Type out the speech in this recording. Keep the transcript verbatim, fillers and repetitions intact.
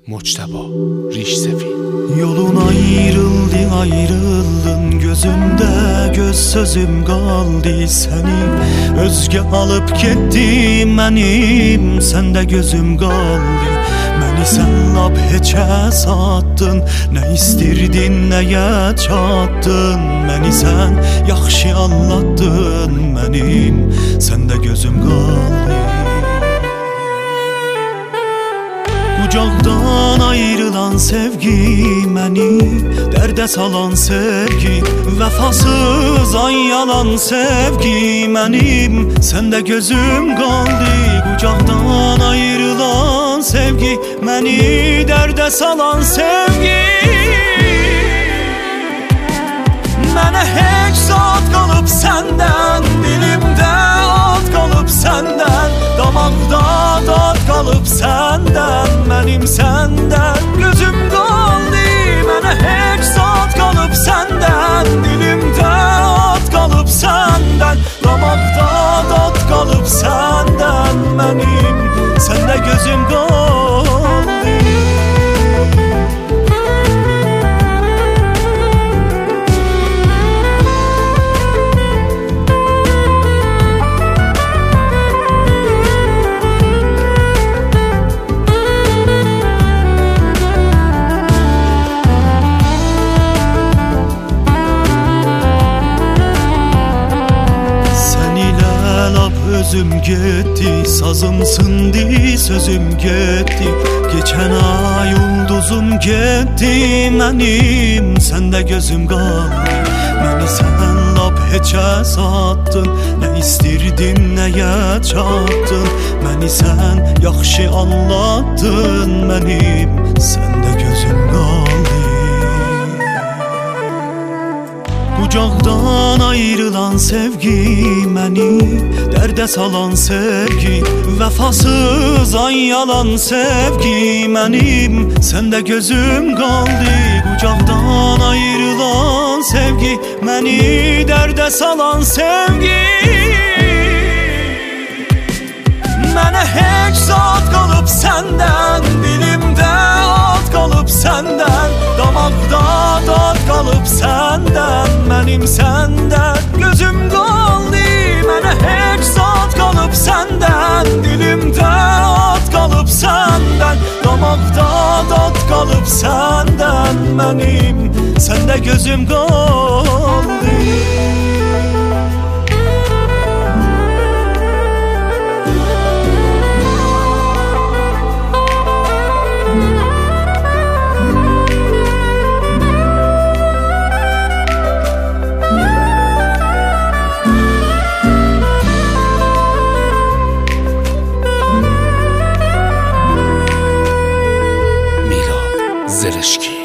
Moctaba Rişsefi. Yolun ayrıldı ayrıldın, gözümde göz sözüm kaldı senin. Özge alıp gitti benim, sende gözüm kaldı. Məni sən lap heçə satdın, nə istirdin, nəyə çatdın. Məni sən yaxşı anlattın mənim, səndə gözüm qaldı. Kucaktan ayrılan sevgi məni dərdə salan sevgi, vəfasız ay yalan sevgi mənim, səndə gözüm qaldı. Kucaktan ayrılan sevgi məni dərdə salan sevgi, mənə heç zat qalıb səndən, dilimdə ad qalıb səndən, damaqda dad qalıb səndən, mənim səndən gözüm qaldı. Mənə heç zat qalıb səndən, dilimdə ad qalıb səndən, damaqda dad qalıb səndən, mənim səndə gözüm qaldı. Özüm gitti, sazım sındı, sözüm gitti. Geçen ay ulduzum gitti mənim, səndə gözüm qaldı. Məni sən lap heçə satdın, nə istirdin, nəyə çatdın. Məni sən yaxşı anlattın mənim, səndə gözüm qaldı. Kucaktan ayrılan sevgi məni dərdə salan sevgi, vəfasız ay yalan sevgi mənim, səndə gözüm qaldı. Kucaktan ayrılan sevgi məni dərdə salan sevgi, mənə heç zat qalıb səndən, dilimdə ad qalıb səndən, damaqda dad qalıb səndən, mənim səndən gözüm qaldı. Mənə heç zat qalıb səndən, dilimdə ad qalıb səndən, damaqda dad qalıb səndən, mənim səndə gözüm qaldı. Zereshki.